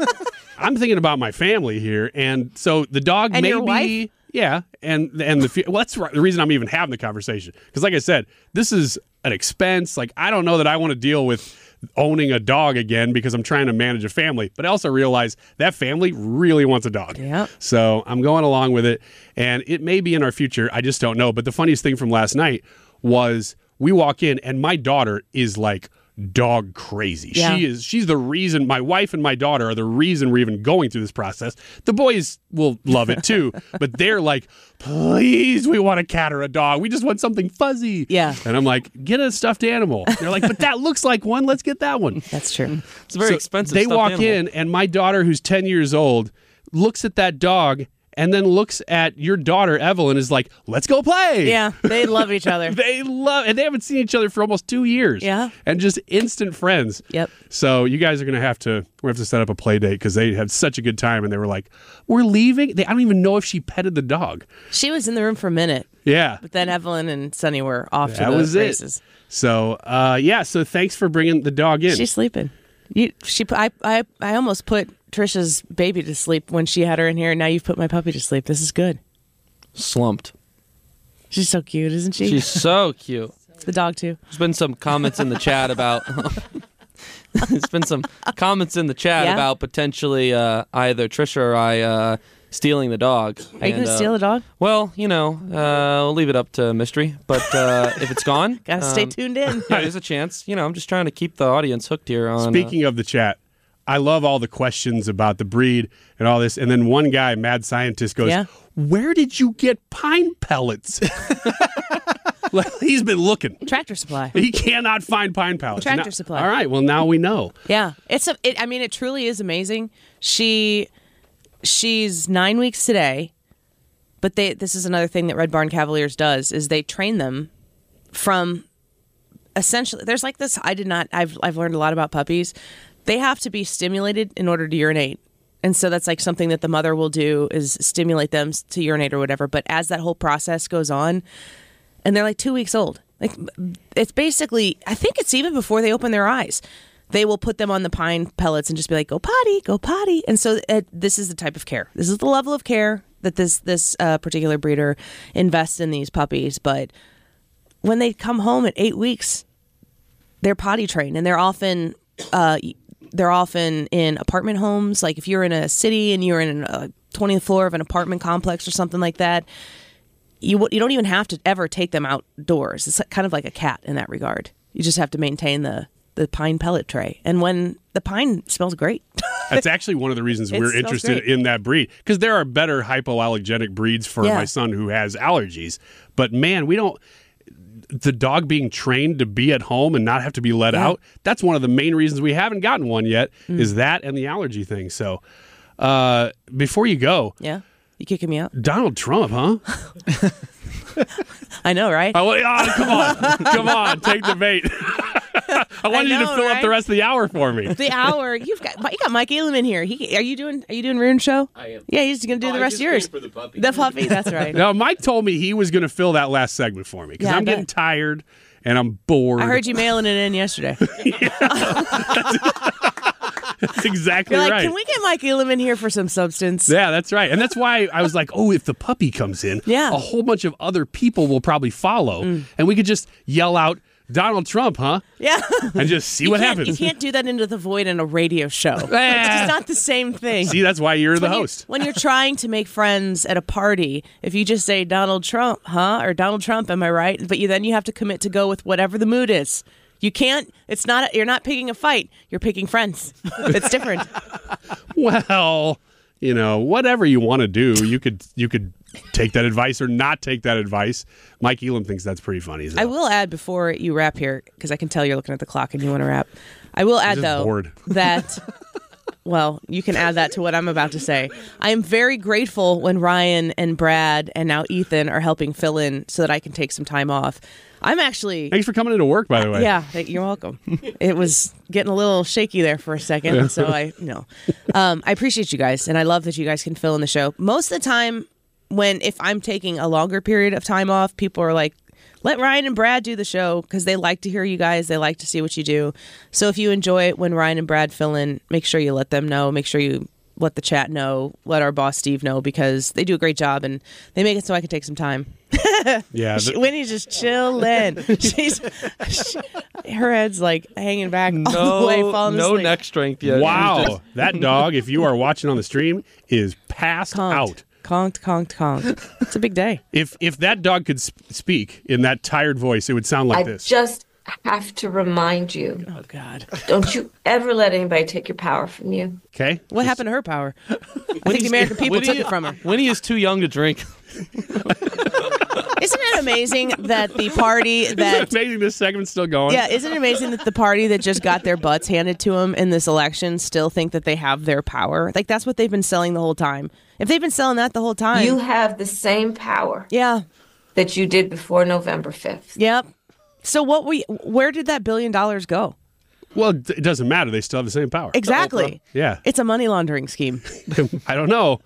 Speaker 5: I'm thinking about my family here, and so the dog
Speaker 9: And
Speaker 5: may
Speaker 9: your
Speaker 5: be...
Speaker 9: wife?
Speaker 5: Yeah, and and the well, that's right, the reason I'm even having the conversation because, like I said, this is an expense. Like I don't know that I want to deal with owning a dog again because I'm trying to manage a family, but I also realize that family really wants a dog.
Speaker 9: Yeah.
Speaker 5: So I'm going along with it, and it may be in our future. I just don't know. But the funniest thing from last night was we walk in, and my daughter is like dog crazy.
Speaker 9: Yeah.
Speaker 5: She is she's the reason my wife and my daughter are the reason we're even going through this process. The boys will love it too, but they're like, please, we want a cat or a dog. We just want something fuzzy.
Speaker 9: Yeah.
Speaker 5: And I'm like, get a stuffed animal. They're like, but that looks like one. Let's get that one.
Speaker 9: That's true.
Speaker 6: It's a very
Speaker 5: So
Speaker 6: expensive
Speaker 5: They
Speaker 6: stuffed
Speaker 5: walk
Speaker 6: animal.
Speaker 5: in, and my daughter, who's ten years old, looks at that dog and then looks at your daughter, Evelyn, is like, let's go play.
Speaker 9: Yeah, they love each other.
Speaker 5: They love, and they haven't seen each other for almost two years.
Speaker 9: Yeah.
Speaker 5: And just instant friends.
Speaker 9: Yep.
Speaker 5: So you guys are going to have to, we have to set up a play date because they had such a good time and they were like, we're leaving. They, I don't even know if she petted the dog.
Speaker 9: She was in the room for a minute,
Speaker 5: Yeah.
Speaker 9: but then Evelyn and Sunny were off to
Speaker 5: That
Speaker 9: the
Speaker 5: was
Speaker 9: races.
Speaker 5: it. So, uh, yeah. So thanks for bringing the dog in.
Speaker 9: She's sleeping. You, she, I, I, I almost put Trisha's baby to sleep when she had her in here, and now you've put my puppy to sleep. This is good.
Speaker 6: Slumped.
Speaker 9: She's so cute, isn't she?
Speaker 6: She's so cute.
Speaker 9: the dog too.
Speaker 6: There's been some comments in the chat about. There's been some comments in the chat
Speaker 9: Yeah?
Speaker 6: about potentially uh, either Trisha or I uh, stealing the dog.
Speaker 9: Are you going to steal the dog?
Speaker 6: Well, you know, uh, we'll leave it up to mystery. But uh, if it's gone,
Speaker 9: Gotta stay
Speaker 6: um,
Speaker 9: tuned in.
Speaker 6: Yeah, there's a chance. You know, I'm just trying to keep the audience hooked here on.
Speaker 5: Speaking of the chat, I love all the questions about the breed and all this. And then one guy, mad scientist, goes,
Speaker 9: Yeah.
Speaker 5: "Where did you get pine pellets?" Like, he's been looking.
Speaker 9: Tractor Supply.
Speaker 5: He cannot find pine pellets.
Speaker 9: Tractor
Speaker 5: Now-
Speaker 9: Supply.
Speaker 5: All right. Well, now we know.
Speaker 9: Yeah, it's a. It, I mean, it truly is amazing. She, she's nine weeks today, but they. This is another thing that Red Barn Cavaliers does is they train them from essentially. There's like this. I did not. I've I've learned a lot about puppies. They have to be stimulated in order to urinate. And so that's like something that the mother will do is stimulate them to urinate or whatever. But as that whole process goes on, and they're like two weeks old, like it's basically, I think it's even before they open their eyes, they will put them on the pine pellets and just be like, go potty, go potty. And so uh, this is the type of care. This is the level of care that this, this uh, particular breeder invests in these puppies. But when they come home at eight weeks, they're potty trained, and they're often... Uh, They're often in apartment homes. Like if you're in a city and you're in a twentieth floor of an apartment complex or something like that, you you don't even have to ever take them outdoors. It's kind of like a cat in that regard. You just have to maintain the, the pine pellet tray. And when the pine smells great.
Speaker 5: That's actually one of the reasons
Speaker 9: It
Speaker 5: we're
Speaker 9: smells
Speaker 5: interested
Speaker 9: great.
Speaker 5: in that breed, because there are better hypoallergenic breeds for
Speaker 9: Yeah.
Speaker 5: my son who has allergies. But man, we don't. The dog being trained to be at home and not have to be let
Speaker 9: Yeah.
Speaker 5: out, that's one of the main reasons we haven't gotten one yet,
Speaker 9: Mm.
Speaker 5: is that and the allergy thing. So uh, before you go,
Speaker 9: Yeah. You kicking me out?
Speaker 5: Donald Trump, huh?
Speaker 9: I know, right?
Speaker 5: Oh, well, oh, come on. Come on. Take the bait. I wanted you to
Speaker 9: know,
Speaker 5: fill up
Speaker 9: right?
Speaker 5: the rest of the hour for me.
Speaker 9: The hour you've got you got Mike Elam in here. He are you doing are you doing Rune show?
Speaker 10: I am.
Speaker 9: Yeah, he's gonna do the rest of yours.
Speaker 10: For the puppy.
Speaker 9: The puppy, that's right.
Speaker 5: Now, Mike told me he was going to fill that last segment for me because
Speaker 9: Yeah, I
Speaker 5: I'm getting
Speaker 9: bet.
Speaker 5: tired and I'm bored.
Speaker 9: I heard you mailing it in yesterday.
Speaker 5: That's exactly
Speaker 9: You're like,
Speaker 5: right.
Speaker 9: can we get Mike Elam in here for some substance?
Speaker 5: Yeah, that's right. And that's why I was like, oh, if the puppy comes in,
Speaker 9: Yeah.
Speaker 5: a whole bunch of other people will probably follow.
Speaker 9: Mm.
Speaker 5: And we could just yell out, Donald Trump, huh?
Speaker 9: Yeah.
Speaker 5: And just see
Speaker 9: You
Speaker 5: what
Speaker 9: can't-
Speaker 5: happens.
Speaker 9: You can't do that into the void in a radio show. It's just not the same thing.
Speaker 5: See, that's why you're
Speaker 9: It's
Speaker 5: the
Speaker 9: when
Speaker 5: host.
Speaker 9: When you're trying to make friends at a party, if you just say Donald Trump, huh? Or Donald Trump, am I right? But you then you have to commit to go with whatever the mood is. You can't, it's not, you're not picking a fight. You're picking friends. It's different.
Speaker 5: Well, you know, whatever you want to do, you could you could take that advice or not take that advice. Mike Elam thinks that's pretty funny. So.
Speaker 9: I will add before you wrap here, because I can tell you're looking at the clock and you want to wrap. I will add,
Speaker 5: just
Speaker 9: though,
Speaker 5: bored.
Speaker 9: that, well, you can add that to what I'm about to say. I am very grateful when Ryan and Brad and now Ethan are helping fill in so that I can take some time off. I'm actually...
Speaker 5: Thanks for coming into work, by the way.
Speaker 9: Yeah, you're welcome. It was getting a little shaky there for a second, so I, you know. Um, I appreciate you guys, and I love that you guys can fill in the show. Most of the time, when if I'm taking a longer period of time off, people are like, let Ryan and Brad do the show because they like to hear you guys. They like to see what you do. So if you enjoy it when Ryan and Brad fill in, make sure you let them know. Make sure you let the chat know. Let our boss Steve know because they do a great job and they make it so I can take some time.
Speaker 5: Yeah,
Speaker 9: she,
Speaker 5: the-
Speaker 9: Winnie's just chilling. She's she, her head's like hanging back all
Speaker 6: No,
Speaker 9: the way, falling
Speaker 6: no
Speaker 9: asleep.
Speaker 6: neck strength yet.
Speaker 5: Wow, that dog, if you are watching on the stream, is passed
Speaker 9: Conked.
Speaker 5: out.
Speaker 9: Conked, conked, conked. It's a big day.
Speaker 5: If if that dog could sp- speak in that tired voice, it would sound like
Speaker 10: I
Speaker 5: this.
Speaker 10: just have to remind you,
Speaker 9: Oh God,
Speaker 10: don't you ever let anybody take your power from you.
Speaker 5: Okay.
Speaker 9: what happened to her power? I think the American people
Speaker 6: Winnie-
Speaker 9: took it from her.
Speaker 6: Winnie is too young to drink.
Speaker 9: Isn't it amazing that the party
Speaker 5: Isn't
Speaker 9: that
Speaker 5: it amazing this segment's still going?
Speaker 9: yeah, isn't it amazing that the party that just got their butts handed to them in this election still think that they have their power? Like that's what they've been selling the whole time. If they've been selling that the whole time,
Speaker 10: You have the same power
Speaker 9: yeah,
Speaker 10: that you did before November fifth.
Speaker 9: yep. So what we where did that billion dollars go?
Speaker 5: Well, it it doesn't matter. They still have the same power.
Speaker 9: Exactly.
Speaker 5: Yeah.
Speaker 9: It's a money laundering scheme.
Speaker 5: I don't know.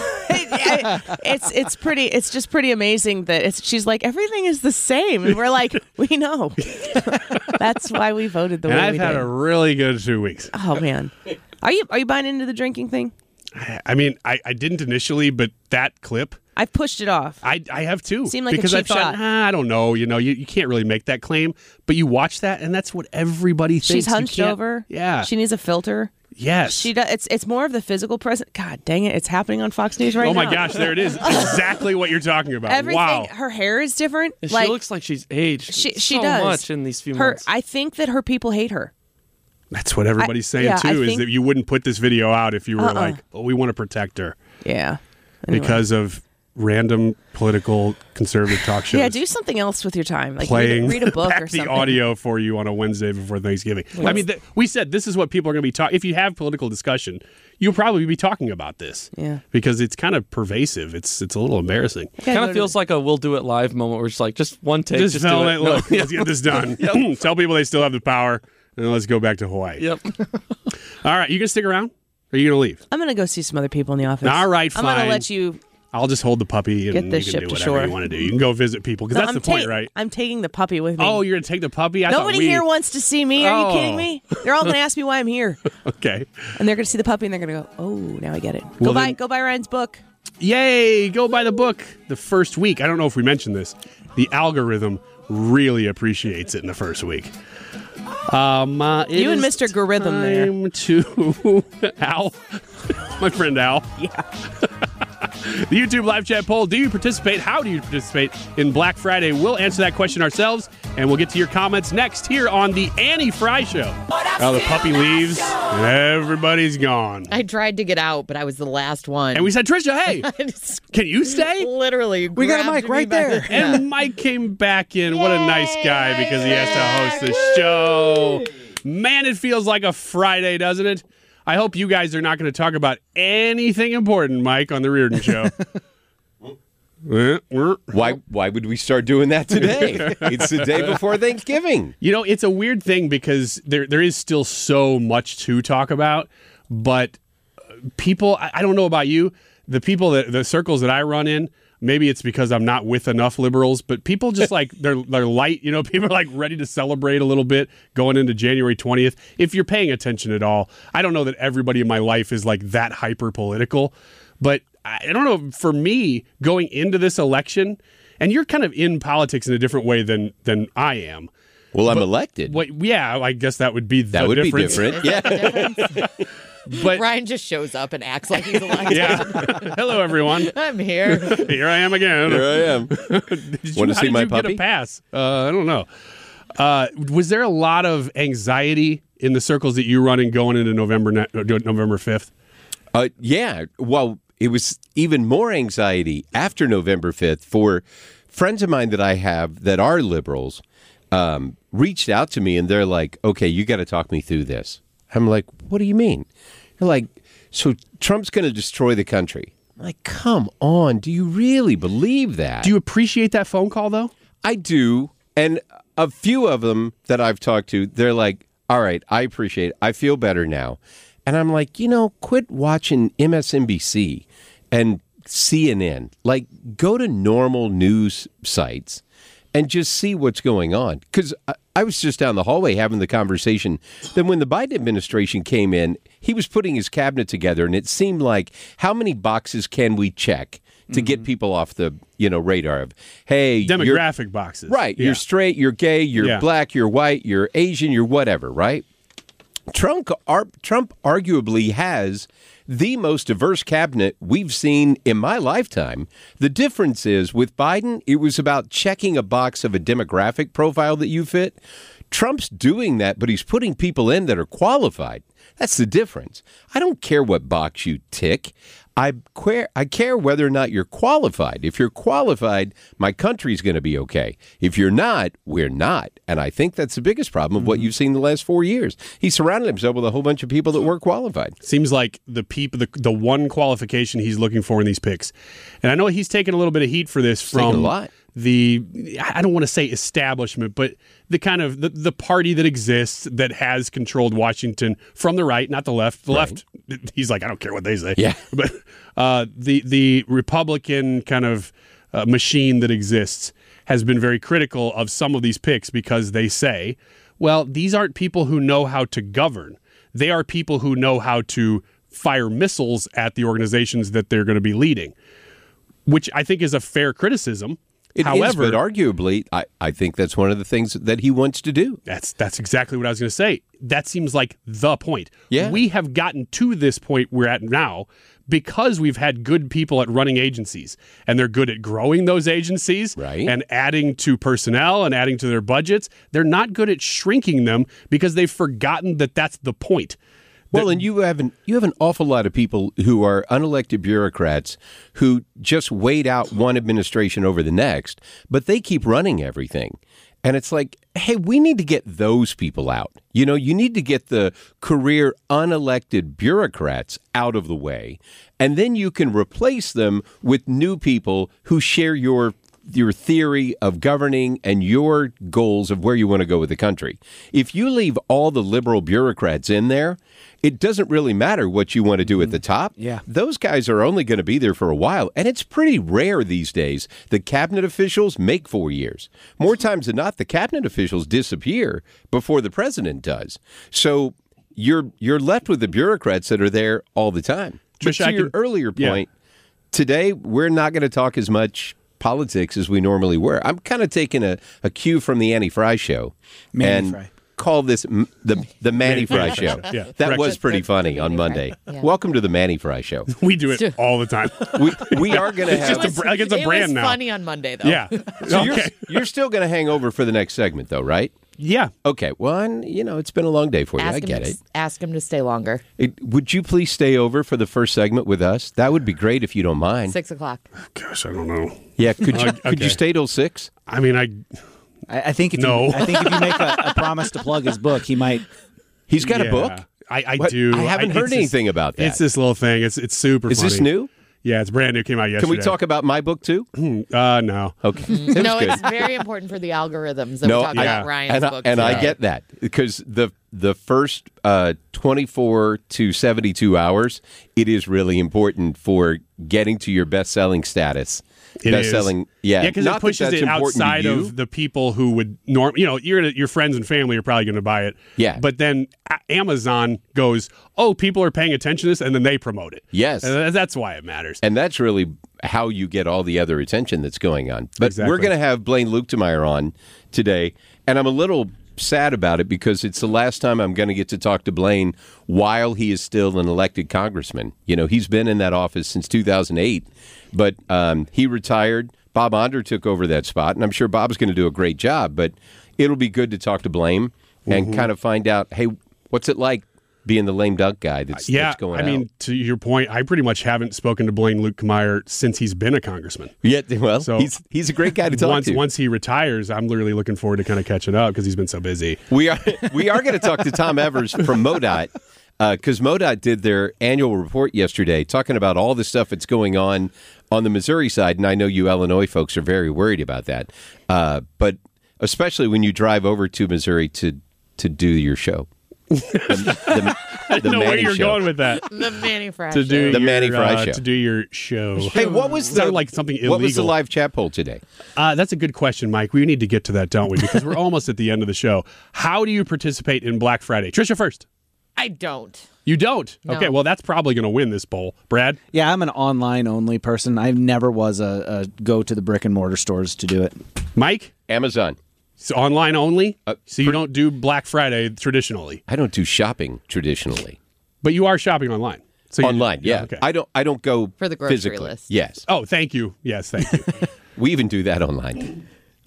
Speaker 9: it's it's pretty it's just pretty amazing that it's she's like everything is the same and we're like we know. That's why we voted the
Speaker 5: And
Speaker 9: way
Speaker 5: I've
Speaker 9: we
Speaker 5: had
Speaker 9: did.
Speaker 5: a really good two weeks.
Speaker 9: Oh man. Are you are you buying into the drinking thing?
Speaker 5: I mean, I, I didn't initially, but that clip,
Speaker 9: I've pushed it off.
Speaker 5: I, I have too.
Speaker 9: Seemed like a
Speaker 5: because I
Speaker 9: cheap
Speaker 5: thought,
Speaker 9: shot.
Speaker 5: ah, I don't know, you know, you, you can't really make that claim. But you watch that, and that's what everybody thinks.
Speaker 9: She's
Speaker 5: You
Speaker 9: hunched
Speaker 5: can't-
Speaker 9: over.
Speaker 5: Yeah.
Speaker 9: She needs a filter.
Speaker 5: yes.
Speaker 9: She does. It's it's more of the physical presence. God dang it! It's happening on Fox News right
Speaker 5: oh
Speaker 9: now.
Speaker 5: my gosh, there it is. Exactly what you're talking about.
Speaker 9: Everything.
Speaker 5: Wow.
Speaker 9: Her hair is different.
Speaker 6: She
Speaker 9: like
Speaker 6: looks like she's aged
Speaker 9: she she
Speaker 6: so
Speaker 9: does
Speaker 6: much in these few
Speaker 9: her.
Speaker 6: months.
Speaker 9: I think that her people hate her.
Speaker 5: That's what everybody's saying
Speaker 9: yeah, I
Speaker 5: too. Is
Speaker 9: think-
Speaker 5: that you wouldn't put this video out if you were
Speaker 9: Uh-uh.
Speaker 5: like, oh, we want to protect her
Speaker 9: Yeah. Anyway.
Speaker 5: because of random political conservative talk shows.
Speaker 9: Yeah, do something else with your time. Like
Speaker 5: playing
Speaker 9: read, read a book
Speaker 5: back
Speaker 9: or
Speaker 5: the
Speaker 9: something.
Speaker 5: audio for you on a Wednesday before Thanksgiving. I mean, th- we said this is what people are going to be talking. If you have political discussion, you'll probably be talking about this.
Speaker 9: Yeah.
Speaker 5: because it's kind of pervasive. It's it's a little embarrassing.
Speaker 6: kind of feels like a we'll do it live moment where it's like just one take.
Speaker 5: Just,
Speaker 6: Just,
Speaker 5: film
Speaker 6: do
Speaker 5: it.
Speaker 6: it.
Speaker 5: Look,
Speaker 6: No,
Speaker 5: let's get this done. Tell people they still have the power, and let's go back to Hawaii.
Speaker 6: Yep.
Speaker 5: All right, you gonna stick around? Or are you gonna leave?
Speaker 9: I'm gonna go see some other people in the office.
Speaker 5: All right,
Speaker 9: I'm
Speaker 5: fine.
Speaker 9: gonna let you.
Speaker 5: I'll just hold the puppy and
Speaker 9: Get this
Speaker 5: you can
Speaker 9: ship
Speaker 5: do
Speaker 9: to
Speaker 5: whatever
Speaker 9: shore.
Speaker 5: you want to do. You can go visit people because
Speaker 9: No,
Speaker 5: that's
Speaker 9: I'm
Speaker 5: the point,
Speaker 9: ta-
Speaker 5: right?
Speaker 9: I'm taking the puppy with me.
Speaker 5: Oh, you're gonna take the puppy? I
Speaker 9: Nobody
Speaker 5: thought we...
Speaker 9: here wants to see me. Are
Speaker 5: Oh.
Speaker 9: you kidding me? They're all gonna ask me why I'm here,
Speaker 5: Okay.
Speaker 9: and they're gonna see the puppy, and they're gonna go, "Oh, now I get it."
Speaker 5: Well,
Speaker 9: go buy,
Speaker 5: then-
Speaker 9: go buy Ryan's book.
Speaker 5: Yay! Go buy the book. The first week. I don't know if we mentioned this. The algorithm really appreciates it in the first week. Um, uh, it
Speaker 9: You and
Speaker 5: is
Speaker 9: Mister Gorhythm there.
Speaker 5: time to Al, my friend Al.
Speaker 9: Yeah.
Speaker 5: The YouTube live chat poll. Do you participate? How do you participate in Black Friday? We'll answer that question ourselves, and we'll get to your comments next here on the Annie Fry Show. Oh, the puppy leaves, and everybody's gone.
Speaker 7: I tried to get out, but I was the last one.
Speaker 5: And we said, Trisha, hey, can you stay?
Speaker 7: Literally,
Speaker 8: We got a
Speaker 7: grabbed
Speaker 8: mic
Speaker 7: me
Speaker 8: right
Speaker 7: by
Speaker 8: there.
Speaker 7: the-
Speaker 5: And Mike came back in. What a nice guy because he has to host the show. Man, it feels like a Friday, doesn't it? I hope you guys are not going to talk about anything important, Mike, on the Reardon Show.
Speaker 11: Why why would we start doing that today? It's the day before Thanksgiving.
Speaker 5: You know, it's a weird thing because there there is still so much to talk about, but people, I, I don't know about you, the people that the circles that I run in, maybe it's because I'm not with enough liberals, but people just like they're they're light, you know, people are like ready to celebrate a little bit going into January twentieth. If you're paying attention at all, I don't know that everybody in my life is like that hyper political, but I don't know, for me, going into this election, and you're kind of in politics in a different way than than I am.
Speaker 11: Well, I'm elected.
Speaker 5: What, yeah, I guess that would be the
Speaker 11: That would
Speaker 5: difference.
Speaker 11: be different. Yeah.
Speaker 5: But
Speaker 7: Ryan just shows up and acts like he's elected.
Speaker 5: yeah. Hello, everyone.
Speaker 7: I'm here.
Speaker 5: Here I am again.
Speaker 11: Here I am.
Speaker 5: Did you,
Speaker 11: Want to
Speaker 5: how
Speaker 11: see
Speaker 5: did
Speaker 11: my
Speaker 5: you
Speaker 11: puppy?
Speaker 5: Get a pass? Uh, I don't know. Uh, was there a lot of anxiety in the circles that you run in going into November ne- November fifth?
Speaker 11: Uh, yeah. Well, it was even more anxiety after November fifth for friends of mine that I have that are liberals um, reached out to me and they're like, okay, you got to talk me through this. I'm like, what do you mean? They're like, so Trump's going to destroy the country. I'm like, come on. Do you really believe that?
Speaker 5: Do you appreciate that phone call, though?
Speaker 11: I do. And a few of them that I've talked to, they're like, all right, I appreciate it. I feel better now. And I'm like, you know, quit watching M S N B C and C N N. Like, go to normal news sites and just see what's going on. Because I, I was just down the hallway having the conversation that when the Biden administration came in, he was putting his cabinet together, and it seemed like, how many boxes can we check to get people off the, you know, radar of, hey,
Speaker 5: Demographic
Speaker 11: you're,
Speaker 5: boxes.
Speaker 11: right,
Speaker 5: Yeah.
Speaker 11: you're straight, you're gay, you're
Speaker 5: Yeah.
Speaker 11: black, you're white, you're Asian, you're whatever, right? Trump, ar- Trump arguably has the most diverse cabinet we've seen in my lifetime. The difference is with Biden, it was about checking a box of a demographic profile that you fit. Trump's doing that, but he's putting people in that are qualified. That's the difference. I don't care what box you tick. I care, I care whether or not you're qualified. If you're qualified, my country's going to be okay. If you're not, we're not. And I think that's the biggest problem of what you've seen the last four years. He surrounded himself with a whole bunch of people that weren't qualified.
Speaker 5: Seems like the people, the, the one qualification he's looking for in these picks. And I know he's taken a little bit of heat for this
Speaker 11: taken
Speaker 5: from
Speaker 11: a lot.
Speaker 5: the, I don't want to say establishment, but the kind of the, the party that exists that has controlled Washington from the right, not the left. The
Speaker 11: Right.
Speaker 5: left, he's like, I don't care what they say.
Speaker 11: Yeah.
Speaker 5: But uh, the the Republican kind of uh, machine that exists has been very critical of some of these picks because they say, well, these aren't people who know how to govern. They are people who know how to fire missiles at the organizations that they're going to be leading, which I think is a fair criticism.
Speaker 11: It
Speaker 5: However,
Speaker 11: is, but arguably, I, I think that's one of the things that he wants to do.
Speaker 5: That's that's exactly what I was going to say. That seems like the point.
Speaker 11: Yeah.
Speaker 5: We have gotten to this point we're at now because we've had good people at running agencies, and they're good at growing those agencies
Speaker 11: Right.
Speaker 5: and adding to personnel and adding to their budgets. They're not good at shrinking them because they've forgotten that that's the point.
Speaker 11: Well, and you have an you have an awful lot of people who are unelected bureaucrats who just wait out one administration over the next, but they keep running everything. And it's like, hey, we need to get those people out. You know, you need to get the career unelected bureaucrats out of the way, and then you can replace them with new people who share your your theory of governing and your goals of where you want to go with the country. If you leave all the liberal bureaucrats in there, it doesn't really matter what you want to do at the top.
Speaker 8: Yeah.
Speaker 11: Those guys are only going to be there for a while. And it's pretty rare these days that cabinet officials make four years. More times than not, the cabinet officials disappear before the president does. So you're you're left with the bureaucrats that are there all the time. But
Speaker 5: Trish,
Speaker 11: to
Speaker 5: I
Speaker 11: your
Speaker 5: can-
Speaker 11: earlier
Speaker 5: yeah.
Speaker 11: point, today we're not going to talk as much politics as we normally were. I'm kind of taking a, a cue from the Annie Fry show
Speaker 8: Manny
Speaker 11: and
Speaker 8: Fry.
Speaker 11: call this m- the the Manny Fry
Speaker 5: Manny Fry
Speaker 11: show.
Speaker 5: show. Yeah,
Speaker 11: that
Speaker 5: correct.
Speaker 11: was pretty funny on
Speaker 7: Manny
Speaker 11: Monday.
Speaker 7: Fry. Yeah.
Speaker 11: Welcome to the Manny Fry show.
Speaker 5: We do it all the time.
Speaker 11: We we are going to
Speaker 5: It's
Speaker 11: have.
Speaker 5: just a, br- like it's a
Speaker 7: it
Speaker 5: brand
Speaker 7: was
Speaker 5: now.
Speaker 7: funny on Monday, though.
Speaker 5: Yeah.
Speaker 11: so you're,
Speaker 5: okay.
Speaker 11: you're still going to hang over for the next segment, though, right?
Speaker 5: Yeah.
Speaker 11: Okay. Well, and, you know, it's been a long day for you.
Speaker 7: Ask
Speaker 11: I
Speaker 7: him
Speaker 11: get
Speaker 7: to,
Speaker 11: it.
Speaker 7: Ask him to stay longer.
Speaker 11: it. Would you please stay over for the first segment with us? That would be great if you don't mind.
Speaker 7: Six o'clock.
Speaker 5: Gosh, I don't know.
Speaker 11: Yeah. Could you
Speaker 5: Okay.
Speaker 11: could you stay till six?
Speaker 5: I mean, I
Speaker 8: I, I think if
Speaker 5: No.
Speaker 8: you, I think if you make a, a promise to plug his book, he might.
Speaker 11: He's got
Speaker 5: yeah.
Speaker 11: a book.
Speaker 5: I, I
Speaker 11: What?
Speaker 5: do.
Speaker 11: I haven't
Speaker 5: it's
Speaker 11: heard
Speaker 5: this-
Speaker 11: anything about that.
Speaker 5: It's this little thing. It's it's super.
Speaker 11: Is
Speaker 5: funny.
Speaker 11: this new?
Speaker 5: Yeah, it's brand new. Came out yesterday.
Speaker 11: Can we talk about my book too?
Speaker 5: Uh, no.
Speaker 11: Okay. It was
Speaker 7: No,
Speaker 11: good.
Speaker 7: it's very important for the algorithms that
Speaker 11: No,
Speaker 7: we talk
Speaker 11: I-
Speaker 7: about Ryan's
Speaker 11: and I,
Speaker 7: book.
Speaker 11: and I
Speaker 7: today.
Speaker 11: get that because the the first uh, twenty-four to seventy-two hours, it is really important for getting to your best-selling status.
Speaker 5: It is.
Speaker 11: Best-selling, yeah,
Speaker 5: Yeah, because
Speaker 11: Not
Speaker 5: it
Speaker 11: that
Speaker 5: pushes
Speaker 11: that's
Speaker 5: it
Speaker 11: important to
Speaker 5: outside
Speaker 11: you.
Speaker 5: of the people who would norm. You know, your your friends and family are probably going to buy it.
Speaker 11: Yeah.
Speaker 5: But then A- Amazon goes, oh, people are paying attention to this, and then they promote it.
Speaker 11: Yes.
Speaker 5: And that's why it matters.
Speaker 11: And that's really how you get all the other attention that's going on. But
Speaker 5: Exactly.
Speaker 11: we're going to have Blaine Luketemeyer on today. and I'm a little sad about it because it's the last time I'm going to get to talk to Blaine while he is still an elected congressman. You know, he's been in that office since two thousand eight, but um, he retired. Bob Onder took over that spot, and I'm sure Bob's going to do a great job, but it'll be good to talk to Blaine and
Speaker 5: Mhm.
Speaker 11: kind of find out, hey, what's it like being the lame duck guy that's,
Speaker 5: Yeah,
Speaker 11: that's going
Speaker 5: I
Speaker 11: out?
Speaker 5: mean, to your point, I pretty much haven't spoken to Blaine Luke Meyer since he's been a congressman.
Speaker 11: Yeah, well,
Speaker 5: So
Speaker 11: he's he's a great guy to talk
Speaker 5: once,
Speaker 11: to.
Speaker 5: Once he retires, I'm literally looking forward to kind of catching up because he's been so busy.
Speaker 11: We are we are going to talk to Tom Evers from MoDOT because uh, MoDOT did their annual report yesterday talking about all the stuff that's going on on the Missouri side, and I know you Illinois folks are very worried about that, uh, but especially when you drive over to Missouri to to do your show. The, the,
Speaker 5: I didn't
Speaker 11: the
Speaker 5: know where
Speaker 11: Manny
Speaker 5: you're
Speaker 11: show.
Speaker 5: going with that.
Speaker 7: The Manny Fry
Speaker 5: to do
Speaker 7: Show.
Speaker 11: The
Speaker 5: your,
Speaker 11: Manny Fry
Speaker 5: uh,
Speaker 11: show.
Speaker 5: To do your show.
Speaker 11: Hey, what was the
Speaker 5: Sounded like something illegal?
Speaker 11: What was the live chat poll today?
Speaker 5: Uh, that's a good question, Mike. We need to get to that, don't we? Because we're almost at the end of the show. How do you participate in Black Friday? Trisha first.
Speaker 7: I don't.
Speaker 5: You don't?
Speaker 7: No.
Speaker 5: Okay, well, that's probably going to win this poll. Brad?
Speaker 8: Yeah, I'm an online only person. I never was a, a go to the brick and mortar stores to do it.
Speaker 5: Mike?
Speaker 11: Amazon.
Speaker 5: So online only?
Speaker 11: Uh,
Speaker 5: so you don't do Black Friday traditionally?
Speaker 11: I don't do shopping traditionally.
Speaker 5: But you are shopping online. So you-
Speaker 11: Online, yeah.
Speaker 5: Okay.
Speaker 11: I don't. I don't go
Speaker 7: For the grocery
Speaker 11: physically.
Speaker 7: list.
Speaker 11: Yes,
Speaker 5: Oh, thank you. Yes, thank you.
Speaker 11: we even do that online.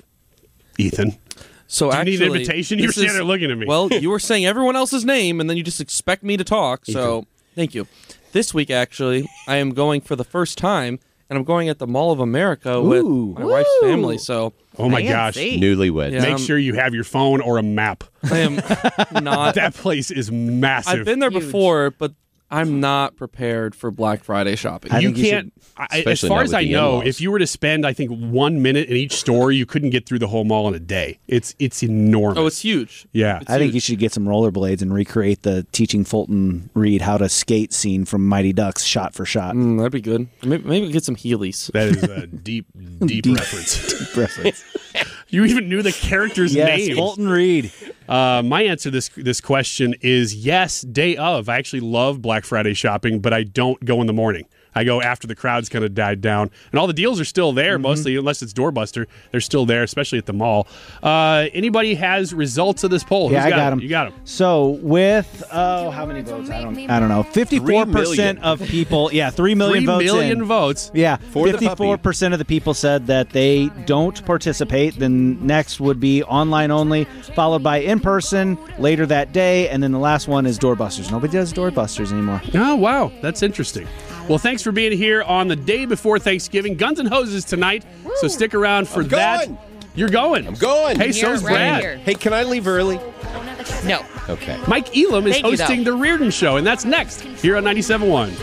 Speaker 5: Ethan?
Speaker 6: So
Speaker 5: Do you
Speaker 6: actually,
Speaker 5: need an invitation? You
Speaker 6: this
Speaker 5: were standing
Speaker 6: is-
Speaker 5: there looking at me.
Speaker 6: Well, you were saying everyone else's name, and then you just expect me to talk. So thank you. This week, actually, I am going for the first time, and I'm going at the Mall of America with
Speaker 8: Ooh.
Speaker 6: my wife's family. So
Speaker 5: Oh my gosh.
Speaker 7: Fancy.
Speaker 11: Newlyweds.
Speaker 6: Yeah.
Speaker 5: Make
Speaker 6: um,
Speaker 5: sure you have your phone or a map.
Speaker 6: I am not.
Speaker 5: That place is massive.
Speaker 6: I've been there
Speaker 7: Huge.
Speaker 6: before, but I'm not prepared for Black Friday shopping.
Speaker 8: I
Speaker 5: you
Speaker 8: think you
Speaker 5: can't. I, as
Speaker 11: Especially
Speaker 5: far
Speaker 11: not
Speaker 5: as
Speaker 11: with
Speaker 5: I
Speaker 11: the
Speaker 5: know,
Speaker 11: in-laws.
Speaker 5: if you were to spend, I think, one minute in each store, you couldn't get through the whole mall in a day. It's it's enormous.
Speaker 6: oh, it's huge.
Speaker 5: yeah.
Speaker 6: It's
Speaker 8: I think
Speaker 6: huge.
Speaker 8: you should get some rollerblades and recreate the teaching Fulton Reed how to skate scene from Mighty Ducks shot for shot.
Speaker 6: Mm, that'd be good. Maybe, maybe get some Heelys.
Speaker 5: That is a deep, deep,
Speaker 8: Deep.
Speaker 5: reference.
Speaker 8: Reference.
Speaker 5: You even knew the character's
Speaker 8: Yes,
Speaker 5: name.
Speaker 8: Fulton Reed.
Speaker 5: Uh, my answer to this this question is yes, day of. I actually love Black Friday shopping, but I don't go in the morning. I go after the crowds kind of died down, and all the deals are still there.
Speaker 8: Mm-hmm.
Speaker 5: Mostly, unless it's Doorbuster, they're still there, especially at the mall. Uh, anybody has results of this poll?
Speaker 8: Yeah,
Speaker 5: Who's
Speaker 8: I got
Speaker 5: it?
Speaker 8: him.
Speaker 5: You got them.
Speaker 8: So with oh, how many votes? I don't. I don't know. Fifty-four percent of people. Yeah, three million
Speaker 5: Three
Speaker 8: votes.
Speaker 5: million
Speaker 8: in.
Speaker 5: votes.
Speaker 8: Yeah,
Speaker 11: For the puppy.
Speaker 8: fifty-four percent of the people said that they don't participate. Then next would be online only, followed by in person later that day, and then the last one is Doorbusters. Nobody does Doorbusters anymore.
Speaker 5: Oh, wow. That's interesting. Well, thanks for being here on the day before Thanksgiving. Guns and Hoses tonight, so stick around for
Speaker 11: I'm
Speaker 5: that.
Speaker 11: going.
Speaker 5: You're going.
Speaker 11: I'm going.
Speaker 5: Hey,
Speaker 7: Here,
Speaker 5: so's
Speaker 7: right
Speaker 5: Brad.
Speaker 7: here.
Speaker 11: Hey, can I leave early?
Speaker 7: No.
Speaker 11: Okay.
Speaker 5: Mike Elam is
Speaker 7: Thank you,
Speaker 5: hosting
Speaker 7: though.
Speaker 5: The Reardon Show, and that's next here on ninety-seven point one.